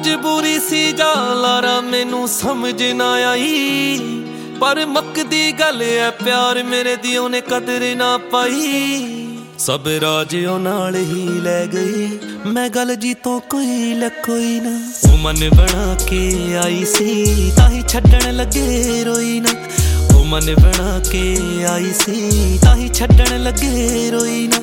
मजबूरी सी जा लारा मैनू समझ ना आई, पर मकदी गल है प्यार मेरे दी ओने कदर ना पाई। सब राज ओ नाल ही लै गई, मैं गल जी तो कोई लकोई ना। ओ मन बना के आई सी ताही छड्डण लगे रोई ना। ओ मन बना के आई सी ताही छड्डण लगे रोई ना।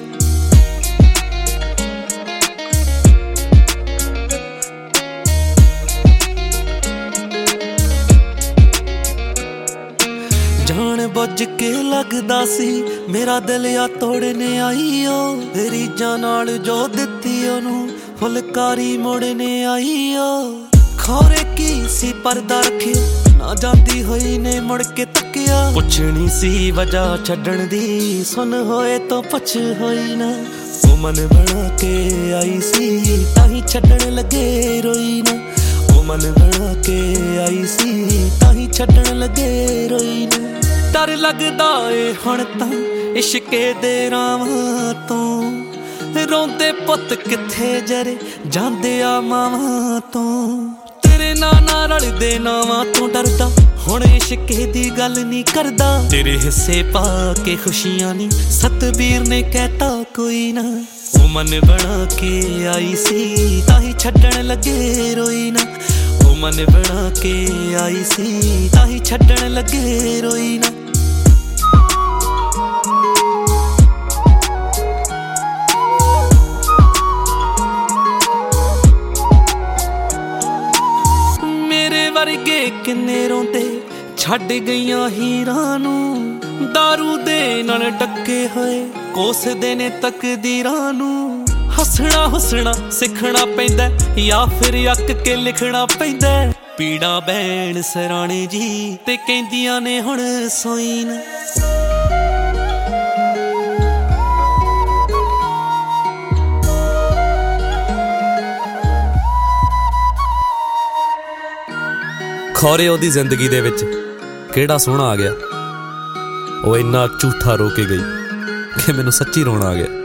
जान बुझ के लगदा सी मेरा दिल या तोड़ने आई ओ, तेरी जान जो दित्ती ओनू फुलकारी मोड़ने आई ओ। खौरे की सी पर्दा रखे ना जाती होई ने मुड़ के तकिया, पुछनी सी वजह छड्डण दी सुन होए तो पुछ होई ना। ओ मन बना के आई सी ताही छड्डण लगे रोई ना। ओ मन बना के आई सी ताही छड्डण लगे रोई ना। डर लगदा ए हुण तां इश्के दे रावां तों, रोंदे पुत किथे जरे जांदे आ मावां तों। तेरे नाना रलदे नावां तों डरदा हुण इश्के दी गल नहीं करदा। तेरे हिस्से पा के खुशियां नी सतबीर ने कहता कोई ना। ओ मन बना के आई सी ताही छड्डण लगे रोई ना। ओ मन बना के आई सी ताही छड्डण लगे रोई ना। वर्गे किन्ने रोंदे छड्ड गईयां हीरां नू, दारू दे नाल डके होए कोसदे ने तकदीरां नू। हसना हुसना सिखना पैंदा या फिर अक के लिखना पैंदा। पीड़ा बैण सराणे जी ते कहंदियां ने हुण सोई ना। खौरे ओदी जिंदगी दे विच केड़ा सोहना आ गया, वो इन्ना झूठा रो के गई कि मैनू सच्ची रोना आ गया।